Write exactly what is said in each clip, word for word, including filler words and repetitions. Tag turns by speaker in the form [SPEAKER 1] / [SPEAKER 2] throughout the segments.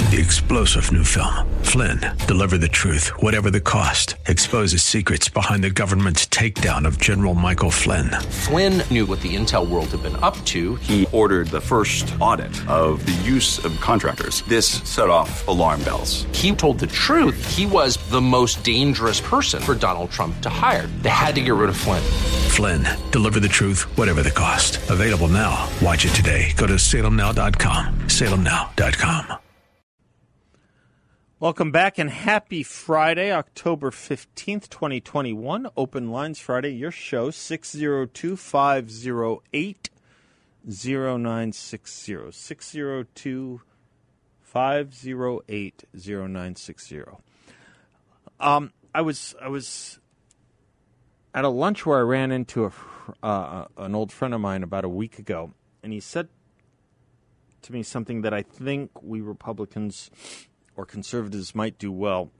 [SPEAKER 1] The explosive new film, Flynn, deliver the truth, whatever the cost, exposes secrets behind the government's takedown of General Michael Flynn.
[SPEAKER 2] Flynn knew what the intel world had been up to.
[SPEAKER 3] He ordered the first audit of the use of contractors. This set off alarm bells.
[SPEAKER 2] He told the truth. He was the most dangerous person for Donald Trump to hire. They had to get rid of Flynn.
[SPEAKER 1] Flynn, deliver the truth, whatever the cost. Available now. Watch it today. Go to salem now dot com. salem now dot com.
[SPEAKER 4] Welcome back and happy Friday, October fifteenth, twenty twenty-one. Open Lines Friday, your show, six oh two, five oh eight, oh nine six oh. six oh two, five oh eight, oh nine six oh. Um, I was I was at a lunch where I ran into a, uh, an old friend of mine about a week ago, and he said to me something that I think we Republicans or conservatives might do well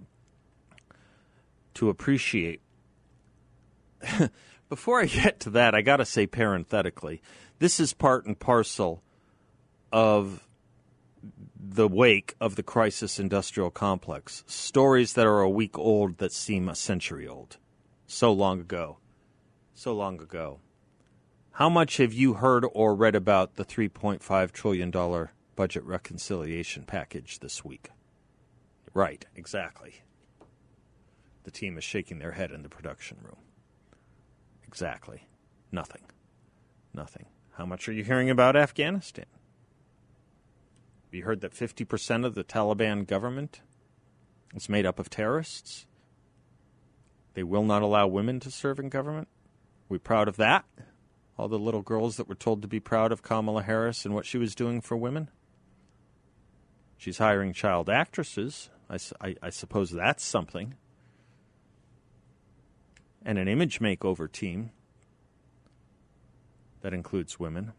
[SPEAKER 4] to appreciate. Before I get to that, I got to say parenthetically, this is part and parcel of the wake of the crisis industrial complex. Stories that are a week old that seem a century old. So long ago. So long ago. How much have you heard or read about the three point five trillion dollars budget reconciliation package this week? Right, exactly. The team is shaking their head in the production room. Exactly. Nothing. Nothing. How much are you hearing about Afghanistan? Have you heard that fifty percent of the Taliban government is made up of terrorists? They will not allow women to serve in government? Are we proud of that? All the little girls that were told to be proud of Kamala Harris and what she was doing for women? She's hiring child actresses. I, I, I suppose that's something. And an image makeover team that includes women.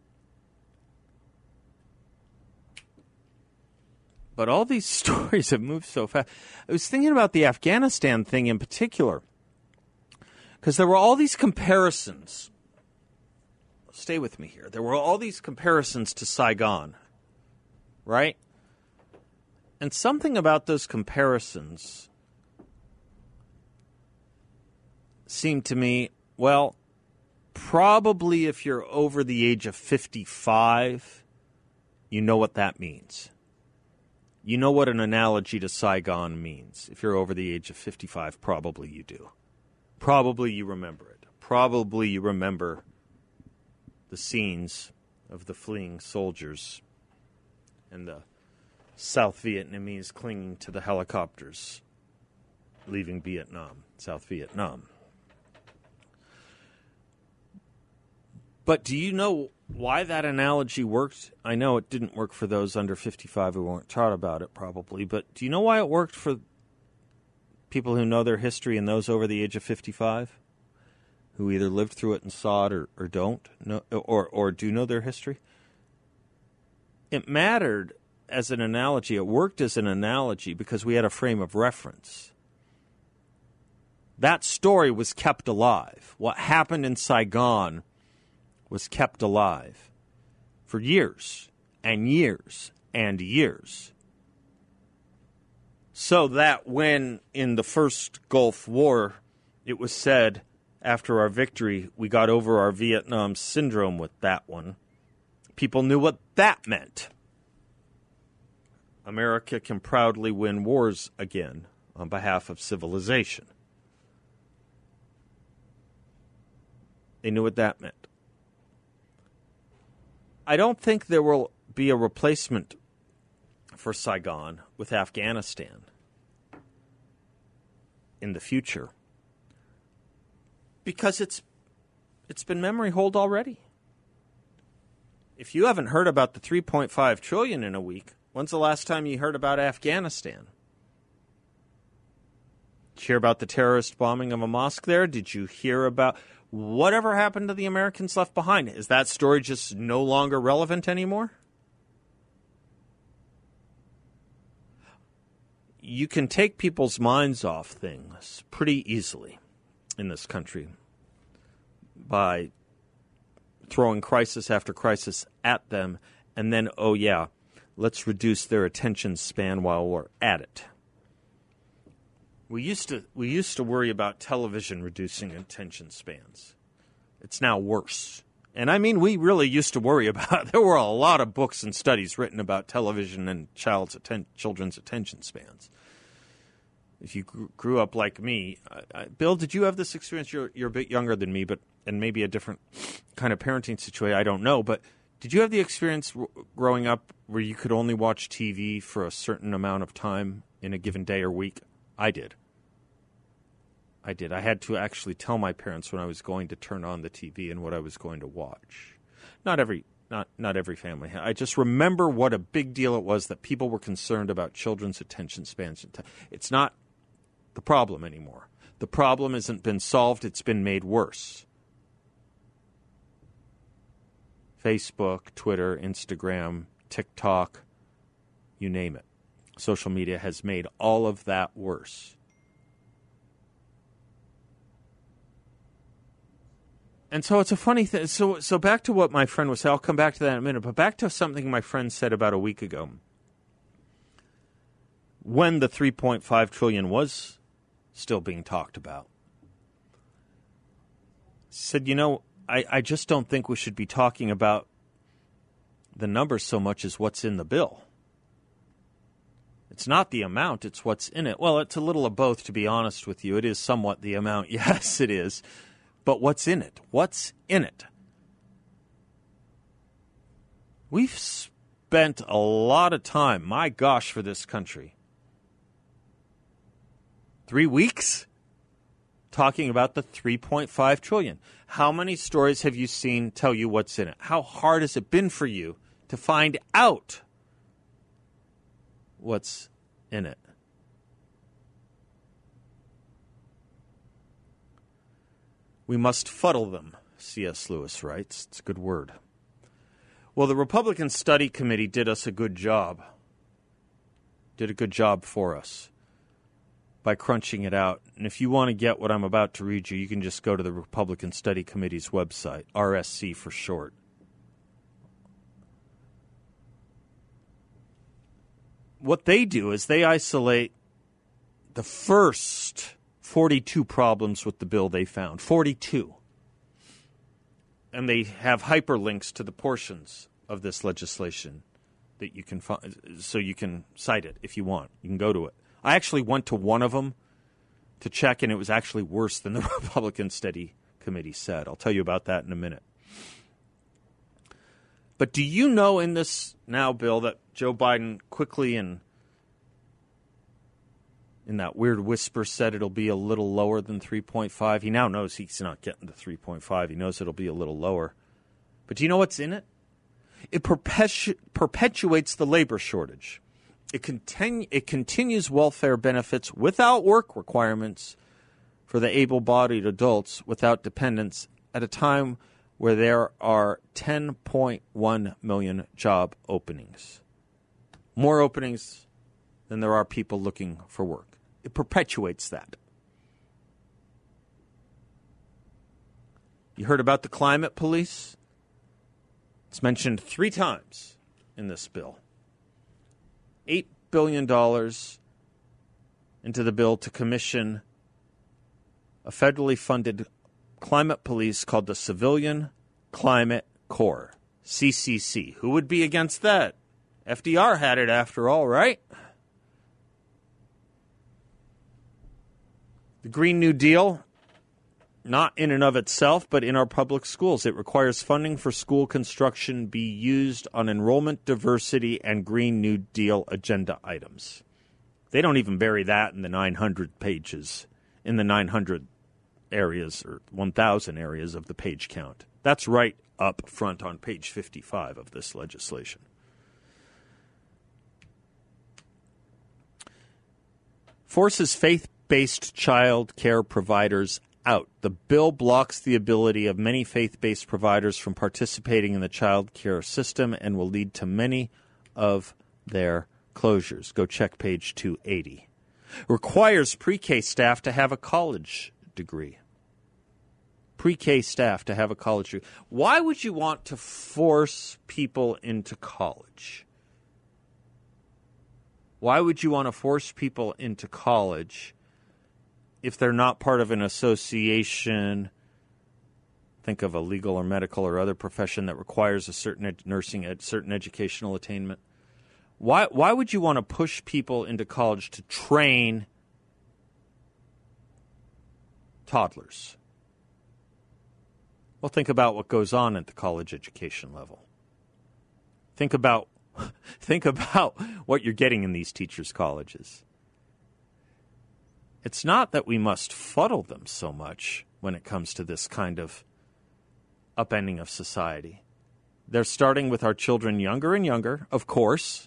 [SPEAKER 4] But all these stories have moved so fast. I was thinking about the Afghanistan thing in particular, because there were all these comparisons. Stay with me here. There were all these comparisons to Saigon, right? And something about those comparisons seemed to me, well, probably if you're over the age of fifty-five, you know what that means. You know what an analogy to Saigon means. If you're over the age of fifty-five, probably you do. Probably you remember it. Probably you remember the scenes of the fleeing soldiers and the South Vietnamese clinging to the helicopters, leaving Vietnam, South Vietnam. But do you know why that analogy worked? I know it didn't work for those under fifty-five who weren't taught about it, probably. But do you know why it worked for people who know their history and those over the age of fifty-five, who either lived through it and saw it or, or don't, know, or, or do know their history? It mattered as an analogy. It worked as an analogy because we had a frame of reference. That story was kept alive. What happened in Saigon was kept alive for years and years and years. So that when in the first Gulf War it was said after our victory we got over our Vietnam syndrome with that one, people knew what that meant. America can proudly win wars again on behalf of civilization. They knew what that meant. I don't think there will be a replacement for Saigon with Afghanistan in the future, because it's it's been memory hold already. If you haven't heard about the three point five trillion dollars in a week, when's the last time you heard about Afghanistan? Did you hear about the terrorist bombing of a mosque there? Did you hear about whatever happened to the Americans left behind? Is that story just no longer relevant anymore? You can take people's minds off things pretty easily in this country by throwing crisis after crisis at them, and then, oh yeah, let's reduce their attention span while we're at it. We used to we used to worry about television reducing attention spans. It's now worse. And I mean, we really used to worry about, there were a lot of books and studies written about television and child's atten- children's attention spans. If you grew, grew up like me, I, I, Bill, did you have this experience? You're, you're a bit younger than me, but and maybe a different kind of parenting situation, I don't know. But did you have the experience w- growing up where you could only watch T V for a certain amount of time in a given day or week? I did. I did. I had to actually tell my parents when I was going to turn on the T V and what I was going to watch. Not every not not every family. I just remember what a big deal it was that people were concerned about children's attention spans. It's not the problem anymore. The problem hasn't been solved. It's been made worse. Facebook, Twitter, Instagram, TikTok, you name it. Social media has made all of that worse. And so it's a funny thing. So so back to what my friend was saying. I'll come back to that in a minute. But back to something my friend said about a week ago. When the three point five trillion dollars was still being talked about. Said, you know, I, I just don't think we should be talking about the numbers so much as what's in the bill. It's not the amount, it's what's in it. Well, it's a little of both, to be honest with you. It is somewhat the amount. Yes, it is. But what's in it? What's in it? We've spent a lot of time, my gosh, for this country. Three weeks talking about the three point five trillion dollars. How many stories have you seen tell you what's in it? How hard has it been for you to find out what's in it? We must fuddle them, C S. Lewis writes. It's a good word. Well, the Republican Study Committee did us a good job. Did a good job for us by crunching it out. And if you want to get what I'm about to read you, you can just go to the Republican Study Committee's website, R S C for short. What they do is they isolate the first forty-two problems with the bill they found. forty-two. And they have hyperlinks to the portions of this legislation that you can find, so you can cite it if you want. You can go to it. I actually went to one of them to check, and it was actually worse than the Republican Study Committee said. I'll tell you about that in a minute. But do you know in this now bill that Joe Biden quickly and in that weird whisper said it'll be a little lower than three point five. He now knows he's not getting to three point five. He knows it'll be a little lower. But do you know what's in it? It perpetu- perpetuates the labor shortage. It, continu- it continues welfare benefits without work requirements for the able-bodied adults without dependents at a time where there are ten point one million job openings. More openings than there are people looking for work. It perpetuates that. You heard about the climate police? It's mentioned three times in this bill. eight billion dollars into the bill to commission a federally funded climate police called the Civilian Climate Corps, C C C. Who would be against that? F D R had it after all, right? The Green New Deal, not in and of itself, but in our public schools. It requires funding for school construction be used on enrollment, diversity, and Green New Deal agenda items. They don't even bury that in the nine hundred pages, in the nine hundred areas or one thousand areas of the page count. That's right up front on page fifty-five of this legislation. Forces faith-based child care providers out. The bill blocks the ability of many faith-based providers from participating in the child care system and will lead to many of their closures. Go check page two eighty. Requires pre-K staff to have a college degree. Pre-K staff to have a college degree. Why would you want to force people into college? Why would you want to force people into college if they're not part of an association? Think of a legal or medical or other profession that requires a certain ed- nursing, a certain educational attainment. Why why would you want to push people into college to train toddlers? Well, think about what goes on at the college education level. Think about think about what you're getting in these teachers' colleges. It's not that we must fuddle them so much when it comes to this kind of upending of society. They're starting with our children younger and younger, of course,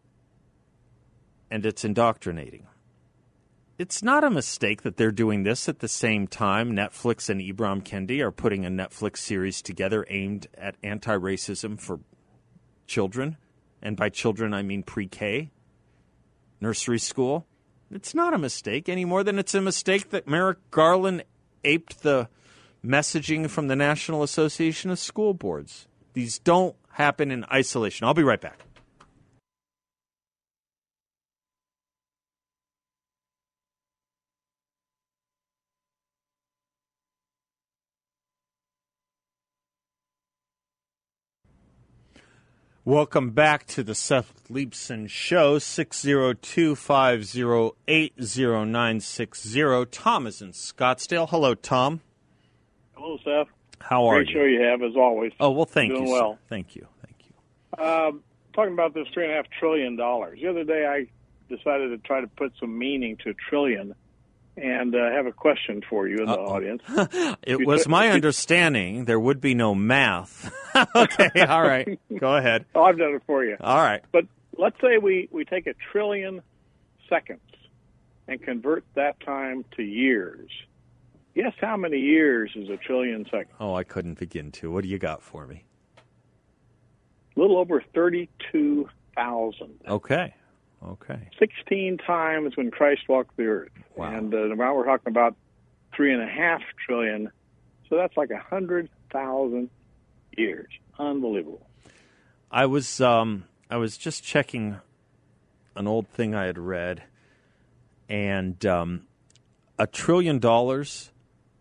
[SPEAKER 4] and it's indoctrinating. It's not a mistake that they're doing this at the same time Netflix and Ibram Kendi are putting a Netflix series together aimed at anti-racism for children. And by children, I mean pre-K, nursery school. It's not a mistake any more than it's a mistake that Merrick Garland aped the messaging from the National Association of School Boards. These don't happen in isolation. I'll be right back. Welcome back to the Seth Leibsohn Show, six oh two, five oh eight, oh nine six oh. Tom is in Scottsdale. Hello, Tom.
[SPEAKER 5] Hello, Seth.
[SPEAKER 4] How are
[SPEAKER 5] Great
[SPEAKER 4] you?
[SPEAKER 5] show you have, as always.
[SPEAKER 4] Oh, well, thank
[SPEAKER 5] Doing
[SPEAKER 4] you.
[SPEAKER 5] well.
[SPEAKER 4] Sir. Thank you. Thank you.
[SPEAKER 5] Um, talking about this three and a half trillion dollars. The other day, I decided to try to put some meaning to trillion, and uh, have a question for you in the
[SPEAKER 4] Uh-oh.
[SPEAKER 5] audience.
[SPEAKER 4] It
[SPEAKER 5] You
[SPEAKER 4] was
[SPEAKER 5] t-
[SPEAKER 4] my understanding there would be no math. Okay, all right. Go ahead.
[SPEAKER 5] Oh, I've done it for you.
[SPEAKER 4] All right.
[SPEAKER 5] But let's say we, we take a trillion seconds and convert that time to years. Guess how many years is a trillion seconds?
[SPEAKER 4] Oh, I couldn't begin to. What do you got for me?
[SPEAKER 5] A little over thirty-two thousand.
[SPEAKER 4] Okay. Okay.
[SPEAKER 5] sixteen times when Christ walked the earth.
[SPEAKER 4] Wow.
[SPEAKER 5] And uh, now we're talking about three and a half trillion. So that's like a hundred thousand years. Unbelievable.
[SPEAKER 4] I was um, I was just checking an old thing I had read, and um, a trillion dollars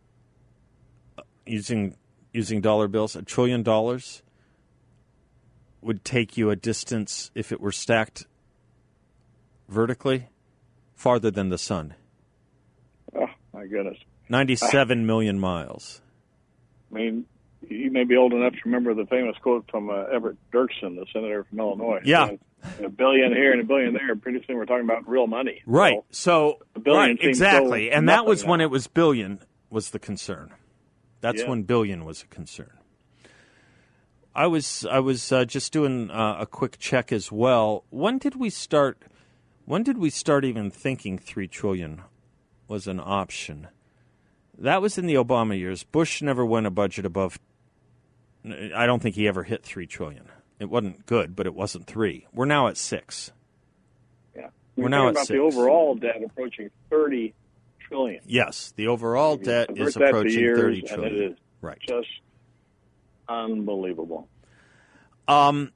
[SPEAKER 4] using using dollar bills, a trillion dollars would take you a distance if it were stacked vertically farther than the sun.
[SPEAKER 5] Oh, my goodness.
[SPEAKER 4] ninety-seven million miles.
[SPEAKER 5] I mean, you may be old enough to remember the famous quote from uh, Everett Dirksen, the senator from Illinois.
[SPEAKER 4] Yeah.
[SPEAKER 5] A billion here and a billion there. Pretty soon we're talking about real money.
[SPEAKER 4] Right. So,
[SPEAKER 5] a billion
[SPEAKER 4] right,
[SPEAKER 5] seems
[SPEAKER 4] exactly.
[SPEAKER 5] so
[SPEAKER 4] And that was
[SPEAKER 5] nothing
[SPEAKER 4] when
[SPEAKER 5] now.
[SPEAKER 4] it was billion was the concern. That's
[SPEAKER 5] Yeah.
[SPEAKER 4] when billion was a concern. I was I was uh, just doing uh, a quick check as well. When did we start? When did we start even thinking three trillion was an option? That was in the Obama years. Bush never went a budget above. I don't think he ever hit three trillion. It wasn't good, but it wasn't three. We're now at six.
[SPEAKER 5] Yeah.
[SPEAKER 4] We're
[SPEAKER 5] We're
[SPEAKER 4] now
[SPEAKER 5] talking
[SPEAKER 4] at
[SPEAKER 5] about
[SPEAKER 4] six.
[SPEAKER 5] the overall debt approaching thirty trillion.
[SPEAKER 4] Yes, the overall
[SPEAKER 5] If you
[SPEAKER 4] debt
[SPEAKER 5] convert
[SPEAKER 4] is
[SPEAKER 5] that to
[SPEAKER 4] approaching
[SPEAKER 5] years,
[SPEAKER 4] thirty
[SPEAKER 5] and
[SPEAKER 4] trillion.
[SPEAKER 5] it is
[SPEAKER 4] Right.
[SPEAKER 5] just unbelievable.
[SPEAKER 4] Um,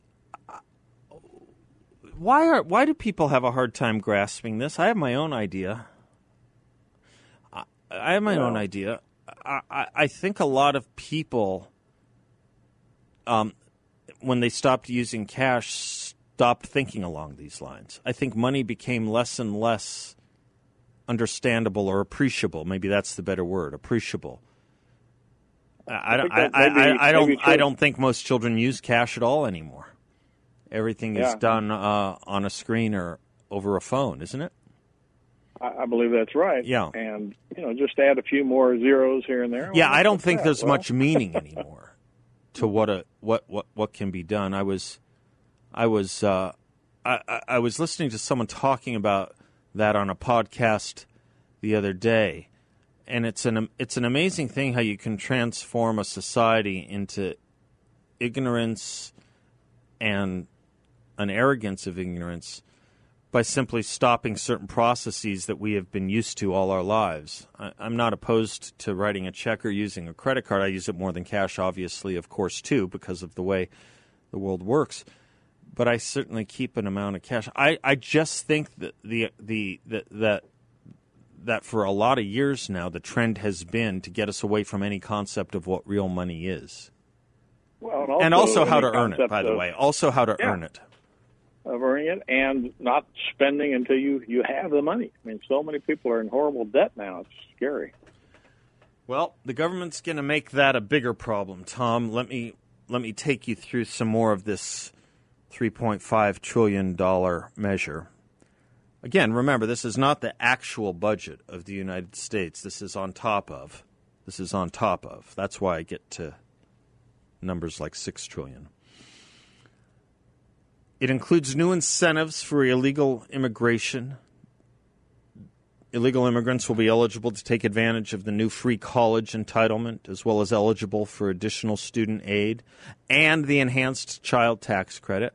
[SPEAKER 4] why are why do people have a hard time grasping this? I have my own idea. I, I have my
[SPEAKER 5] Well-
[SPEAKER 4] own idea. I, I, I think a lot of people, um, when they stopped using cash, stopped thinking along these lines. I think money became less and less understandable or appreciable. Maybe that's the better word, appreciable. I, I,
[SPEAKER 5] think
[SPEAKER 4] I,
[SPEAKER 5] that may be-
[SPEAKER 4] I, I don't.
[SPEAKER 5] may be
[SPEAKER 4] I
[SPEAKER 5] true.
[SPEAKER 4] don't think most children use cash at all anymore. Everything is
[SPEAKER 5] Yeah.
[SPEAKER 4] done uh, on a screen or over a phone, isn't it?
[SPEAKER 5] I, I believe that's right.
[SPEAKER 4] Yeah.
[SPEAKER 5] And, you know, just add a few more zeros here and there.
[SPEAKER 4] Yeah,
[SPEAKER 5] Well,
[SPEAKER 4] I don't
[SPEAKER 5] what's
[SPEAKER 4] think
[SPEAKER 5] that?
[SPEAKER 4] there's
[SPEAKER 5] Well,
[SPEAKER 4] much meaning anymore to what a what, what, what can be done. I was, I was, uh, I, I- I was listening to someone talking about that on a podcast the other day, and it's an it's an amazing thing how you can transform a society into ignorance and an arrogance of ignorance by simply stopping certain processes that we have been used to all our lives. I, I'm not opposed to writing a check or using a credit card. I use it more than cash, obviously, of course, too, because of the way the world works. but I certainly keep an amount of cash. I, I just think that the the, the that that for a lot of years now, the trend has been to get us away from any concept of what real money is.
[SPEAKER 5] Well, and also,
[SPEAKER 4] and also how to earn it,
[SPEAKER 5] concept
[SPEAKER 4] by the
[SPEAKER 5] of-
[SPEAKER 4] way. Also how to
[SPEAKER 5] Yeah.
[SPEAKER 4] earn it.
[SPEAKER 5] of earning it and not spending until you, you have the money. I mean, so many people are in horrible debt now. It's scary.
[SPEAKER 4] Well, the government's going to make that a bigger problem, Tom. Let me let me take you through some more of this three point five trillion dollars measure. Again, remember, this is not the actual budget of the United States. This is on top of. This is on top of. That's why I get to numbers like six trillion dollars. It includes new incentives for illegal immigration. Illegal immigrants will be eligible to take advantage of the new free college entitlement, as well as eligible for additional student aid and the enhanced child tax credit.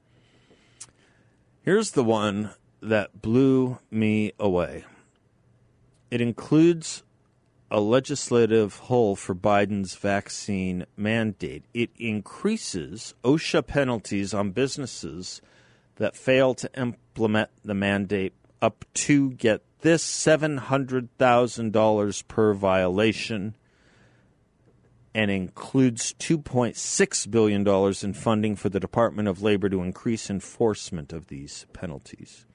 [SPEAKER 4] Here's the one that blew me away. It includes a legislative hole for Biden's vaccine mandate. It increases OSHA penalties on businesses that fail to implement the mandate up to, get this, seven hundred thousand dollars per violation, and includes two point six billion dollars in funding for the Department of Labor to increase enforcement of these penalties.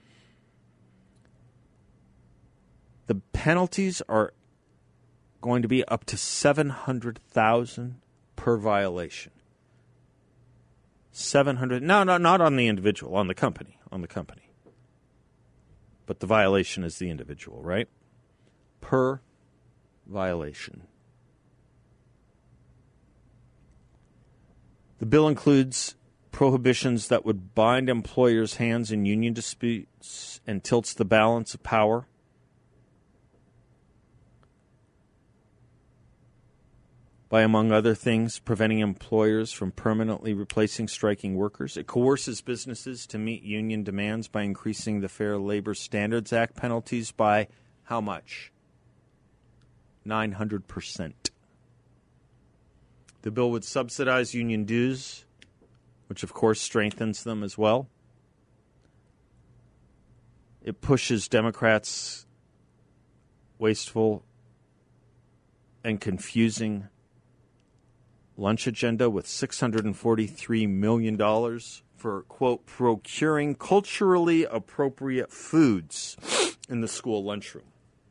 [SPEAKER 4] The penalties are going to be up to seven hundred thousand dollars per violation. seven hundred No, no, not on the individual, on the company, on the company. But the violation is the individual, right? Per violation. The bill includes prohibitions that would bind employers' hands in union disputes and tilts the balance of power. By, among other things, preventing employers from permanently replacing striking workers. It coerces businesses to meet union demands by increasing the Fair Labor Standards Act penalties by how much? nine hundred percent. The bill would subsidize union dues, which of course strengthens them as well. It pushes Democrats' wasteful and confusing lunch agenda with six hundred forty-three million dollars for, quote, procuring culturally appropriate foods in the school lunchroom.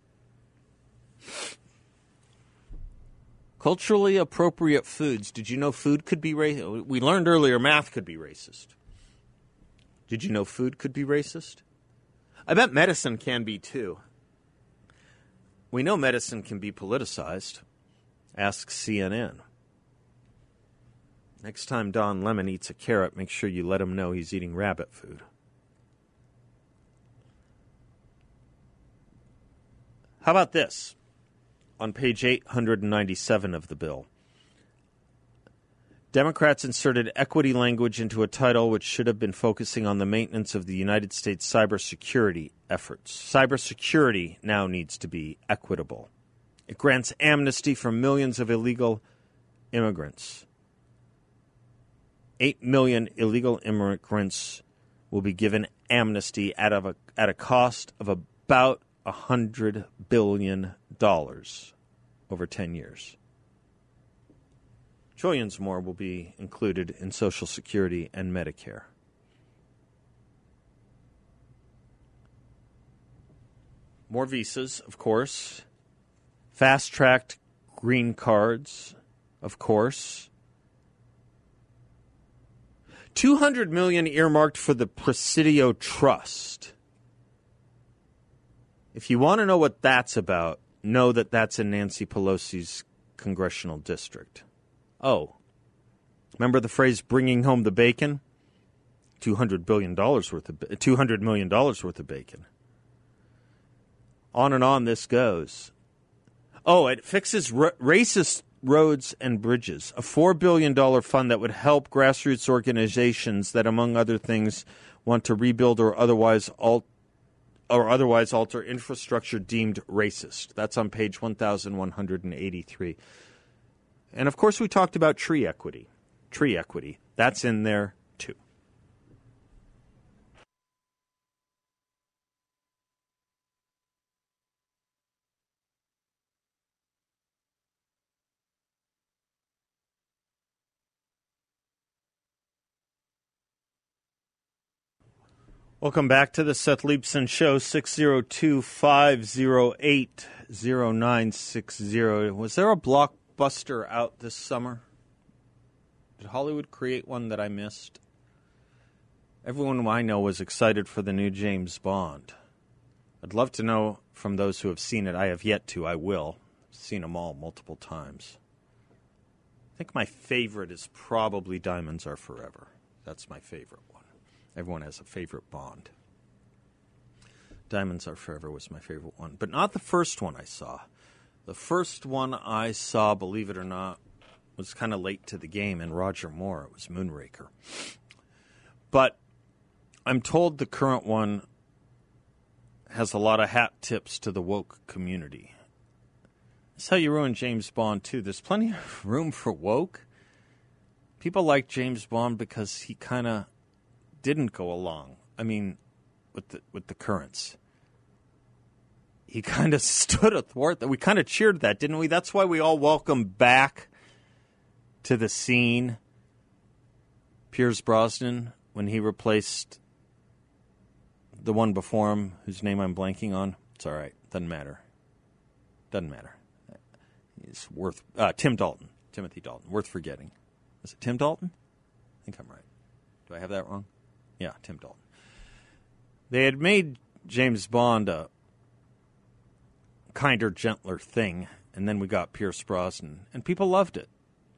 [SPEAKER 4] Culturally appropriate foods. Did you know food could be racist? We learned earlier math could be racist. Did you know food could be racist? I bet medicine can be too. We know medicine can be politicized. Ask C N N. Next time Don Lemon eats a carrot, make sure you let him know he's eating rabbit food. How about this? On page eight hundred ninety-seven of the bill, Democrats inserted equity language into a title which should have been focusing on the maintenance of the United States cybersecurity efforts. Cybersecurity now needs to be equitable. It grants amnesty for millions of illegal immigrants. Eight million illegal immigrants will be given amnesty at a, at a cost of about one hundred billion dollars over ten years. Trillions more will be included in Social Security and Medicare. More visas, of course. Fast-tracked green cards, of course. two hundred million dollars earmarked for the Presidio Trust. If you want to know what that's about, know that that's in Nancy Pelosi's congressional district. Oh, remember the phrase "bringing home the bacon"? two hundred billion dollars worth of two hundred million dollars worth of bacon. On and on this goes. Oh, it fixes r- racist roads and bridges, a four billion dollars fund that would help grassroots organizations that, among other things, want to rebuild or otherwise al- or otherwise alter infrastructure deemed racist. That's on page one thousand one hundred eighty-three. And, of course, we talked about tree equity. Tree equity. That's in there, too. Welcome back to the Seth Leibson Show, six oh two, five oh eight, oh nine six oh. Was there a blockbuster out this summer? Did Hollywood create one that I missed? Everyone I know was excited for the new James Bond. I'd love to know from those who have seen it. I have yet to. I will. I've seen them all multiple times. I think my favorite is probably Diamonds Are Forever. That's my favorite one. Everyone has a favorite Bond. Diamonds Are Forever was my favorite one, but not the first one I saw. The first one I saw, believe it or not, was kind of late to the game, and Roger Moore. It was Moonraker. But I'm told the current one has a lot of hat tips to the woke community. That's how you ruin James Bond, too. There's plenty of room for woke. People like James Bond because he kind of didn't go along. I mean, with the with the currents. He kind of stood athwart that. We kind of cheered that, didn't we? That's why we all welcomed back to the scene Pierce Brosnan when he replaced the one before him, whose name I'm blanking on. It's all right. Doesn't matter. Doesn't matter. It's worth uh, Tim Dalton, Timothy Dalton. Worth forgetting. Is it Tim Dalton? I think I'm right. Do I have that wrong? Yeah, Tim Dalton. They had made James Bond a kinder, gentler thing, and then we got Pierce Brosnan, and people loved it.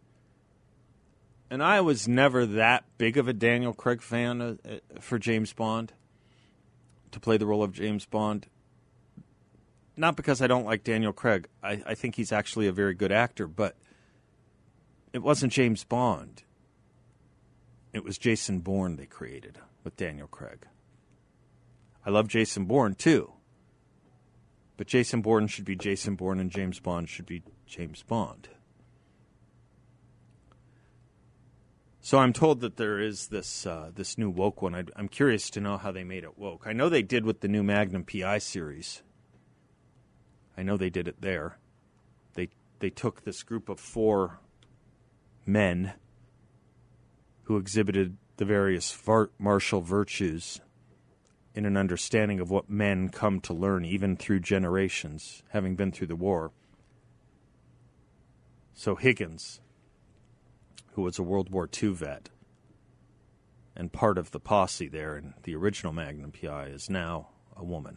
[SPEAKER 4] And I was never that big of a Daniel Craig fan uh, for James Bond, to play the role of James Bond. Not because I don't like Daniel Craig. I, I think he's actually a very good actor, but it wasn't James Bond. It was Jason Bourne they created with Daniel Craig. I love Jason Bourne, too. But Jason Bourne should be Jason Bourne and James Bond should be James Bond. So I'm told that there is this uh, this new woke one. I, I'm curious to know how they made it woke. I know they did with the new Magnum P I series. I know they did it there. They they took this group of four men who exhibited the various var- martial virtues in an understanding of what men come to learn, even through generations, having been through the war. So Higgins, who was a World War Two vet and part of the posse there in the original Magnum P I, is now a woman.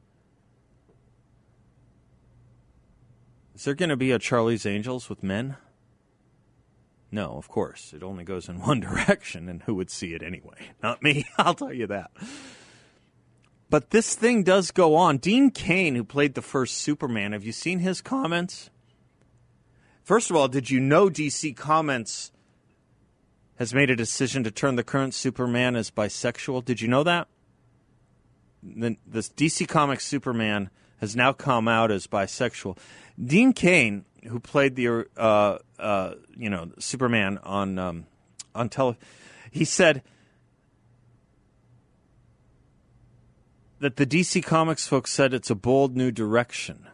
[SPEAKER 4] Is there going to be a Charlie's Angels with men? No, of course. It only goes in one direction, and who would see it anyway? Not me, I'll tell you that. But this thing does go on. Dean Cain, who played the first Superman, have you seen his comments? First of all, did you know D C Comics has made a decision to turn the current Superman as bisexual? Did you know that? The, this D C Comics Superman has now come out as bisexual. Dean Cain, who played the uh, uh, you know Superman on um, on tele, he said that the D C Comics folks said it's a bold new direction.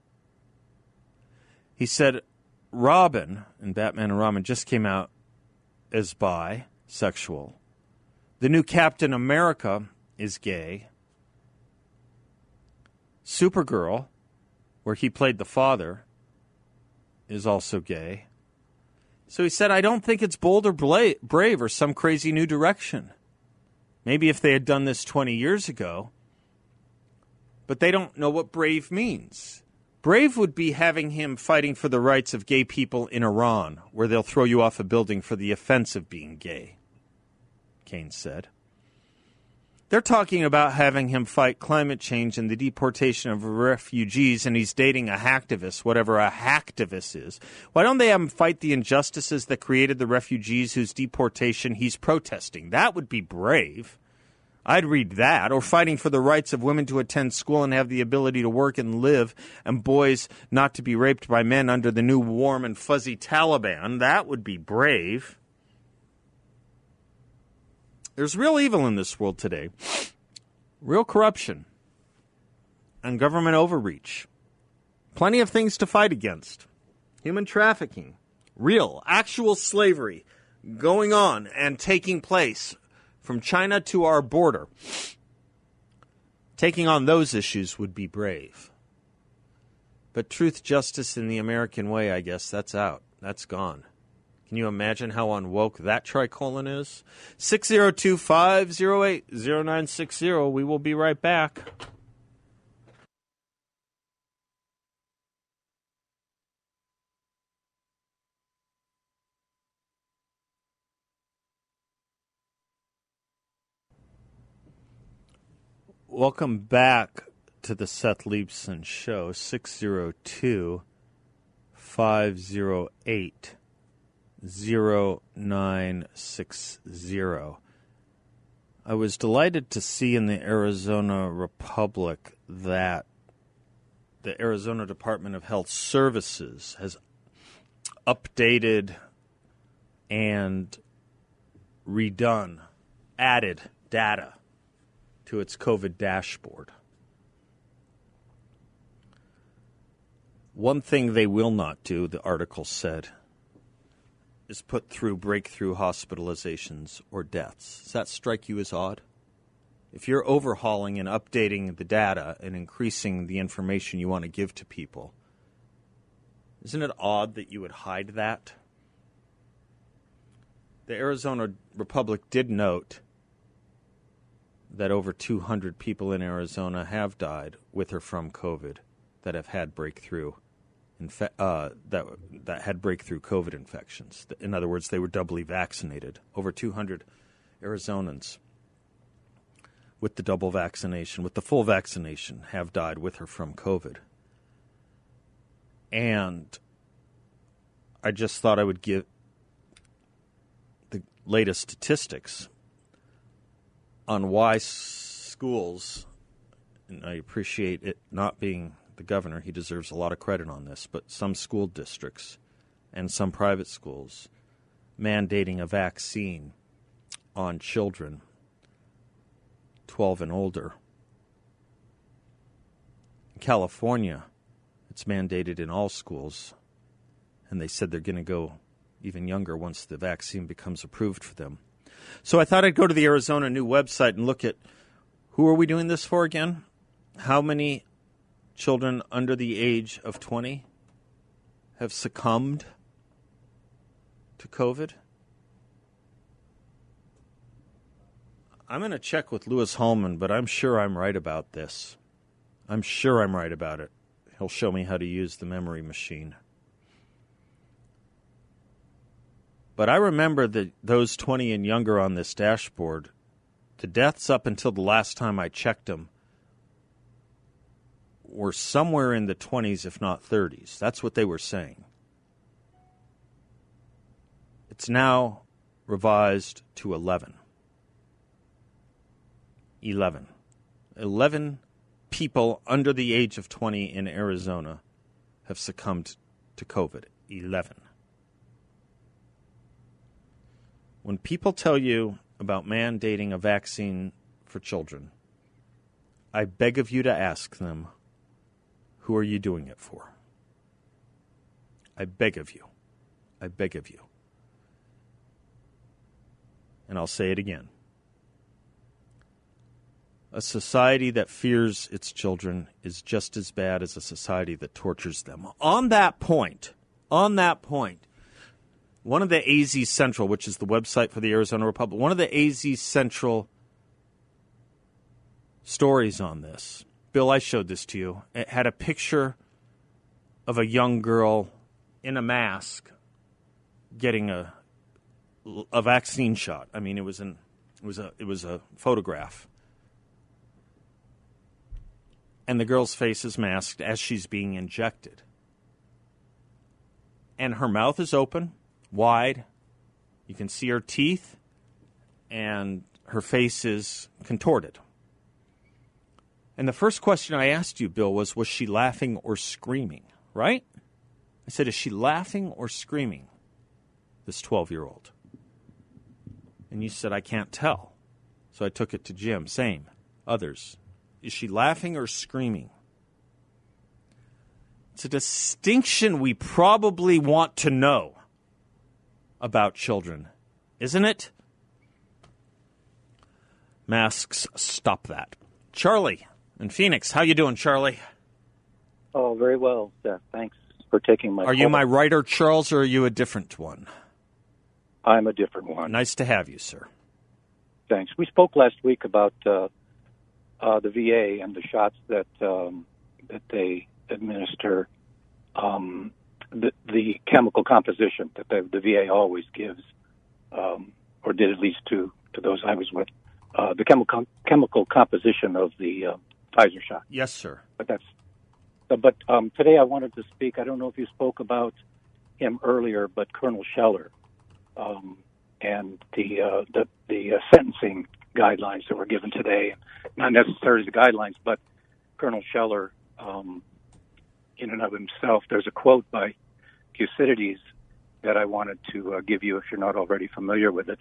[SPEAKER 4] He said Robin and Batman and Robin just came out as bisexual. The new Captain America is gay. Supergirl, where he played the father, is also gay. So he said, I don't think it's bold or bla- brave or some crazy new direction. Maybe if they had done this twenty years ago. But they don't know what brave means. Brave would be having him fighting for the rights of gay people in Iran, where they'll throw you off a building for the offense of being gay, Cain said. They're talking about having him fight climate change and the deportation of refugees, and he's dating a hacktivist, whatever a hacktivist is. Why don't they have him fight the injustices that created the refugees whose deportation he's protesting? That would be brave. I'd read that. Or fighting for the rights of women to attend school and have the ability to work and live, and boys not to be raped by men under the new warm and fuzzy Taliban. That would be brave. There's real evil in this world today. Real corruption. And government overreach. Plenty of things to fight against. Human trafficking. Real, actual slavery going on and taking place from China to our border. Taking on those issues would be brave. But truth, justice, and the American way, I guess, that's out. That's gone. Can you imagine how unwoke that tricolon is? six oh two, five oh eight, oh nine six oh. We will be right back. Welcome back to the Seth Leibsohn Show, six oh two, five oh eight, oh nine six oh. I was delighted to see in the Arizona Republic that the Arizona Department of Health Services has updated and redone, added data to its COVID dashboard. One thing they will not do, the article said, is put through breakthrough hospitalizations or deaths. Does that strike you as odd? If you're overhauling and updating the data and increasing the information you want to give to people, isn't it odd that you would hide that? The Arizona Republic did note that over two hundred people in Arizona have died with or from COVID that have had breakthrough infe- uh, that that had breakthrough COVID infections. In other words, they were doubly vaccinated. Over two hundred Arizonans with the double vaccination, with the full vaccination, have died with or from COVID. And I just thought I would give the latest statistics on why schools, and I appreciate it not being the governor, he deserves a lot of credit on this, but some school districts and some private schools mandating a vaccine on children twelve and older. In California, it's mandated in all schools, and they said they're going to go even younger once the vaccine becomes approved for them. So I thought I'd go to the Arizona new website and look at who are we doing this for again? How many children under the age of twenty have succumbed to COVID? I'm going to check with Louis Hallman, but I'm sure I'm right about this. I'm sure I'm right about it. He'll show me how to use the memory machine. But I remember that those twenty and younger on this dashboard, the deaths up until the last time I checked them were somewhere in the twenties, if not thirties. That's what they were saying. It's now revised to eleven. eleven. eleven people under the age of twenty in Arizona have succumbed to COVID. eleven. When people tell you about mandating a vaccine for children, I beg of you to ask them, who are you doing it for? I beg of you. I beg of you. And I'll say it again. A society that fears its children is just as bad as a society that tortures them. On that point, on that point, one of the A Z Central, which is the website for the Arizona Republic, one of the A Z Central stories on this, Bill, I showed this to you. It had a picture of a young girl in a mask getting a a vaccine shot. I mean, it was an it was a it was a photograph. And the girl's face is masked as she's being injected. And her mouth is open, wide. You can see her teeth, and her face is contorted. And the first question I asked you, Bill, was, was she laughing or screaming, right? I said, is she laughing or screaming, this twelve-year-old? And you said, I can't tell. So I took it to Jim. Same. Others. Is she laughing or screaming? It's a distinction we probably want to know about children, isn't it? Masks stop that. Charlie in Phoenix. How you doing, Charlie?
[SPEAKER 6] Oh, very well, Seth. Thanks for taking my
[SPEAKER 4] Are
[SPEAKER 6] call.
[SPEAKER 4] you my writer, Charles, or are you a different one?
[SPEAKER 6] I'm a different one.
[SPEAKER 4] Nice to have you, sir.
[SPEAKER 6] Thanks. We spoke last week about uh, uh, the V A and the shots that um, that they administer, um, the, the chemical composition that the, the V A always gives, um, or did at least to, to those I was with, uh, the chemical chemical composition of the uh, Pfizer shot.
[SPEAKER 4] Yes, sir.
[SPEAKER 6] But that's. But um, today I wanted to speak. I don't know if you spoke about him earlier, but Colonel Scheller. Um, and the uh, the, the uh, sentencing guidelines that were given today, not necessarily the guidelines, but Colonel Scheller, um, in and of himself. There's a quote by Thucydides that I wanted to uh, give you if you're not already familiar with it.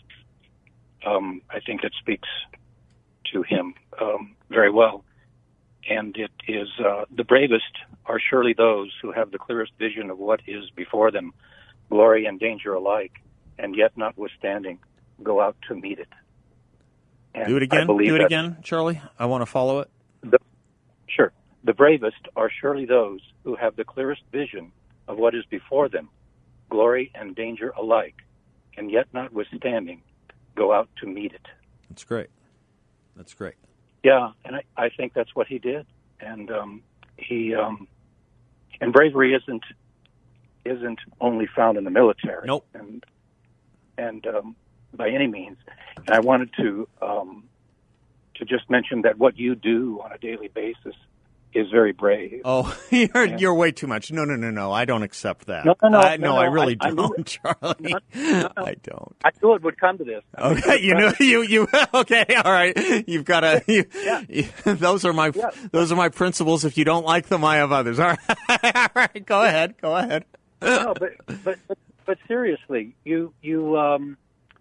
[SPEAKER 6] Um, I think it speaks to him um, very well. And it is, uh, the bravest are surely those who have the clearest vision of what is before them, glory and danger alike, and yet notwithstanding, go out to meet it. And
[SPEAKER 4] Do it again.
[SPEAKER 6] I believe
[SPEAKER 4] Do it
[SPEAKER 6] that
[SPEAKER 4] again, Charlie. I want to follow it.
[SPEAKER 6] The, sure. The bravest are surely those who have the clearest vision of what is before them, glory and danger alike, and yet notwithstanding, go out to meet it.
[SPEAKER 4] That's great. That's great.
[SPEAKER 6] Yeah, and I, I think that's what he did. And um, he um, and bravery isn't isn't only found in the military.
[SPEAKER 4] Nope.
[SPEAKER 6] And and um, by any means. And I wanted to um, to just mention that what you do on a daily basis is very brave.
[SPEAKER 4] Oh, you're
[SPEAKER 6] and,
[SPEAKER 4] you're way too much. No, no, no, no. I don't accept that.
[SPEAKER 6] No, no, no.
[SPEAKER 4] I,
[SPEAKER 6] no,
[SPEAKER 4] no,
[SPEAKER 6] no
[SPEAKER 4] I really
[SPEAKER 6] I,
[SPEAKER 4] don't,
[SPEAKER 6] I
[SPEAKER 4] Charlie.
[SPEAKER 6] No, no, no.
[SPEAKER 4] I don't.
[SPEAKER 6] I knew it would come to this. I
[SPEAKER 4] Okay, you know, you you okay, all right. You've got to. You,
[SPEAKER 6] Yeah.
[SPEAKER 4] you, those are my
[SPEAKER 6] Yeah.
[SPEAKER 4] those are my principles. If you don't like them, I have others. All right, all right. Go ahead. Go ahead.
[SPEAKER 6] No, but, but but but seriously, you you um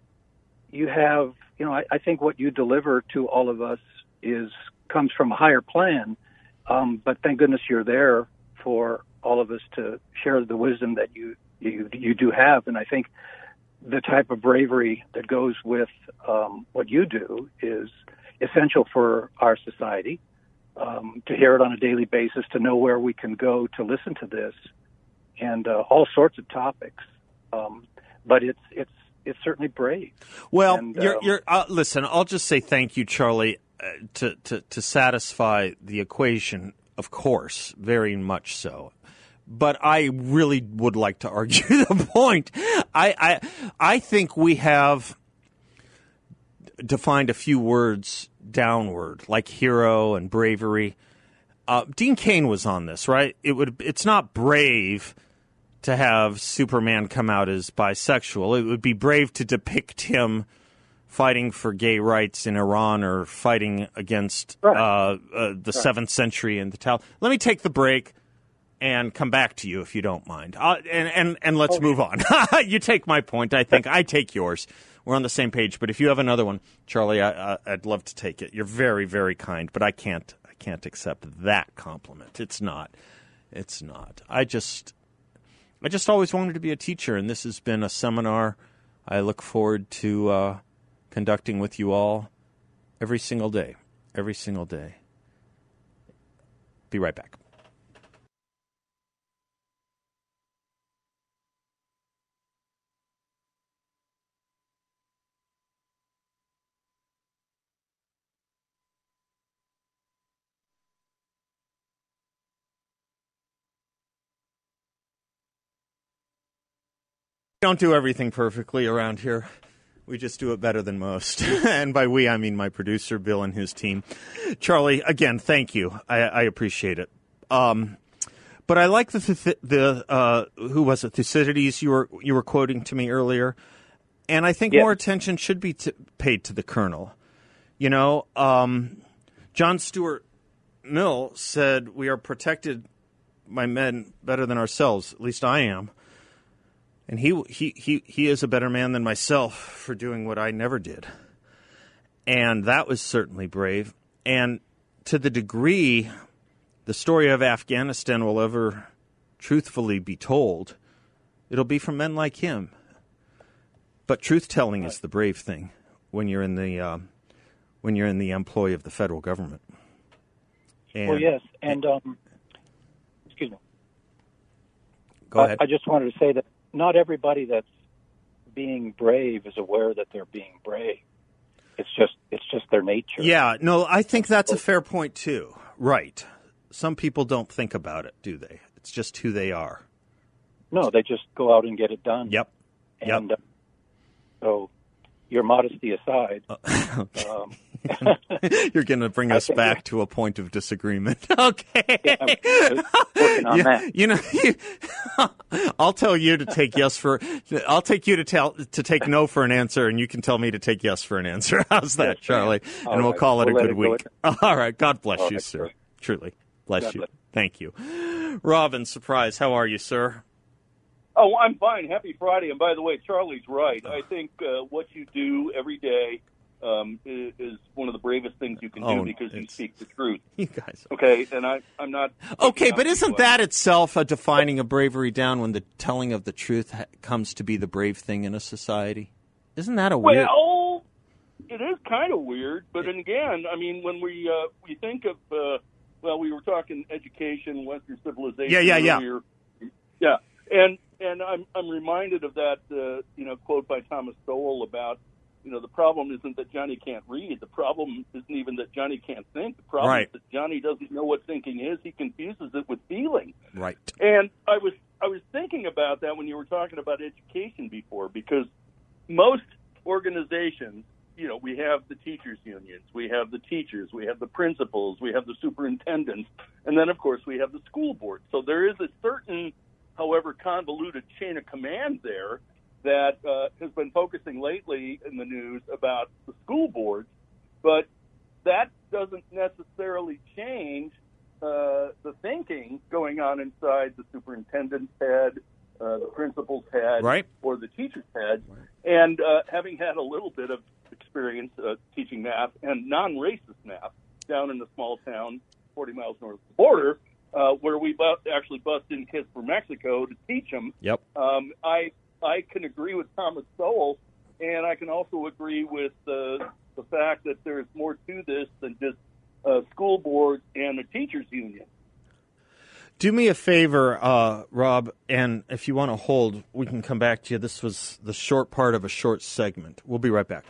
[SPEAKER 6] you have you know I, I think what you deliver to all of us is comes from a higher plan. Um, but thank goodness you're there for all of us to share the wisdom that you, you you do have. And I think the type of bravery that goes with um, what you do is essential for our society, um, to hear it on a daily basis, to know where we can go to listen to this, and uh, all sorts of topics. Um, but it's it's it's certainly brave.
[SPEAKER 4] Well,
[SPEAKER 6] and,
[SPEAKER 4] you're,
[SPEAKER 6] um,
[SPEAKER 4] you're uh, listen. I'll just say thank you, Charlie. Uh, to, to, to satisfy the equation, of course, very much so. But I really would like to argue the point. I, I, I think we have defined a few words downward, like hero and bravery. Uh, Dean Cain was on this, right? It would. It's not brave to have Superman come out as bisexual. It would be brave to depict him fighting for gay rights in Iran or fighting against
[SPEAKER 6] Right.
[SPEAKER 4] uh, uh, the
[SPEAKER 6] Right.
[SPEAKER 4] seventh century and the Tal. Let me take the break and come back to you if you don't mind. Uh, and, and, and let's
[SPEAKER 6] Okay.
[SPEAKER 4] move on. You take my point, I think. I take yours. We're on the same page. But if you have another one, Charlie, I, I, I'd love to take it. You're very, very kind, but I can't. I can't accept that compliment. It's not. It's not. I just, I just always wanted to be a teacher, and this has been a seminar I look forward to uh, conducting with you all every single day. Every single day. Be right back. Don't do everything perfectly around here. We just do it better than most. And by we, I mean my producer, Bill, and his team. Charlie, again, thank you. I, I appreciate it. Um, but I like the, the, the uh, who was it, Thucydides you were, you were quoting to me earlier. And I think
[SPEAKER 6] Yes.
[SPEAKER 4] more attention should be t- paid to the colonel. You know, um, John Stuart Mill said, we are protected by men better than ourselves. At least I am. And he, he he he is a better man than myself for doing what I never did. And that was certainly brave. And to the degree the story of Afghanistan will ever truthfully be told, it'll be from men like him. But truth-telling is the brave thing when you're in the uh, when you're in the employ of the federal government. And,
[SPEAKER 6] well, yes, and um, excuse me.
[SPEAKER 4] Go ahead.
[SPEAKER 6] I, I just wanted to say that not everybody that's being brave is aware that they're being brave. It's just it's just their nature.
[SPEAKER 4] Yeah, no, I think that's a fair point too. Right. Some people don't think about it, do they? It's just who they are.
[SPEAKER 6] No, they just go out and get it done.
[SPEAKER 4] Yep.
[SPEAKER 6] And
[SPEAKER 4] yep.
[SPEAKER 6] Uh, so, your modesty aside,
[SPEAKER 4] uh,
[SPEAKER 6] um,
[SPEAKER 4] you're going to bring us back yeah. to a point of disagreement. Okay.
[SPEAKER 6] Yeah, I'm working on
[SPEAKER 4] you,
[SPEAKER 6] that.
[SPEAKER 4] You know, you, I'll tell you to take yes for. I'll take you to tell to take no for an answer, and you can tell me to take yes for an answer. How's that, yes, Charlie?
[SPEAKER 6] All
[SPEAKER 4] and we'll
[SPEAKER 6] right.
[SPEAKER 4] call it
[SPEAKER 6] we'll
[SPEAKER 4] a good
[SPEAKER 6] it
[SPEAKER 4] week. All right. God bless
[SPEAKER 6] All
[SPEAKER 4] you,
[SPEAKER 6] right,
[SPEAKER 4] sir.
[SPEAKER 6] sir.
[SPEAKER 4] Truly, bless
[SPEAKER 6] God
[SPEAKER 4] you.
[SPEAKER 6] bless.
[SPEAKER 4] Thank you, Robin. Surprise. How are you, sir?
[SPEAKER 7] Oh, I'm fine. Happy Friday. And by the way, Charlie's right. I think uh, what you do every day um, is, is one of the bravest things you can do
[SPEAKER 4] oh,
[SPEAKER 7] because you speak the truth.
[SPEAKER 4] You guys.
[SPEAKER 7] Okay, and I, I'm not.
[SPEAKER 4] Okay, but isn't that itself a defining of bravery down when the telling of the truth ha- comes to be the brave thing in a society? Isn't that a weird?
[SPEAKER 7] Well, it is kind of weird. But then again, I mean, when we uh, we think of, uh, well, we were talking education, Western civilization.
[SPEAKER 4] Yeah, yeah, yeah.
[SPEAKER 7] Earlier. Yeah, and. And I'm I'm reminded of that uh, you know quote by Thomas Sowell about you know the problem isn't that Johnny can't read, the problem isn't even that Johnny can't think, the problem
[SPEAKER 4] right.
[SPEAKER 7] is that Johnny doesn't know what thinking is, he confuses it with feeling.
[SPEAKER 4] Right.
[SPEAKER 7] And I was I was thinking about that when you were talking about education before, because most organizations, you know, we have the teachers unions, we have the teachers, we have the principals, we have the superintendents, and then of course we have the school board. So there is a certain, however convoluted, chain of command there that uh, has been focusing lately in the news about the school boards, but that doesn't necessarily change uh, the thinking going on inside the superintendent's head, uh, the principal's head,
[SPEAKER 4] right.
[SPEAKER 7] or the teacher's head. Right. And uh, having had a little bit of experience uh, teaching math and non-racist math down in a small town forty miles north of the border, Uh, where we bu- actually bust in kids from Mexico to teach them.
[SPEAKER 4] Yep.
[SPEAKER 7] Um, I I can agree with Thomas Sowell, and I can also agree with uh, the fact that there's more to this than just uh, school boards and a teachers union.
[SPEAKER 4] Do me a favor, uh, Rob, and if you want to hold, we can come back to you. This was the short part of a short segment. We'll be right back.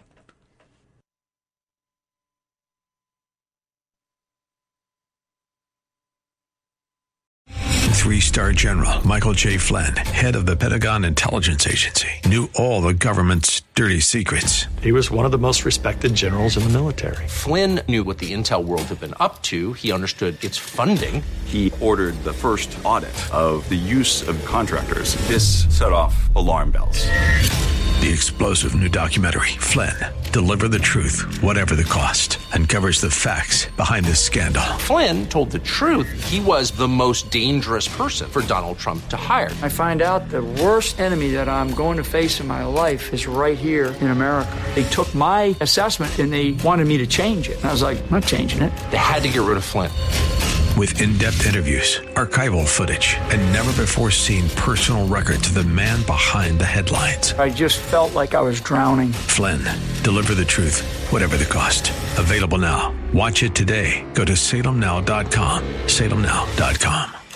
[SPEAKER 1] Three-star general Michael J. Flynn, head of the Pentagon Intelligence Agency, knew all the government's dirty secrets.
[SPEAKER 8] He was one of the most respected generals in the military.
[SPEAKER 2] Flynn knew what the intel world had been up to. He understood its funding.
[SPEAKER 3] He ordered the first audit of the use of contractors. This set off alarm bells.
[SPEAKER 1] The explosive new documentary, Flynn, Deliver the Truth, Whatever the Cost, uncovers the facts behind this scandal.
[SPEAKER 2] Flynn told the truth. He was the most dangerous person for Donald Trump to hire.
[SPEAKER 9] I find out the worst enemy that I'm going to face in my life is right here in America. They took my assessment and they wanted me to change it. And I was like, I'm not changing it.
[SPEAKER 2] They had to get rid of Flynn.
[SPEAKER 1] With in-depth interviews, archival footage, and never-before-seen personal records of the man behind the headlines.
[SPEAKER 9] I just felt like I was drowning.
[SPEAKER 1] Flynn, Deliver the Truth, Whatever the Cost. Available now. Watch it today. Go to salem now dot com. salem now dot com.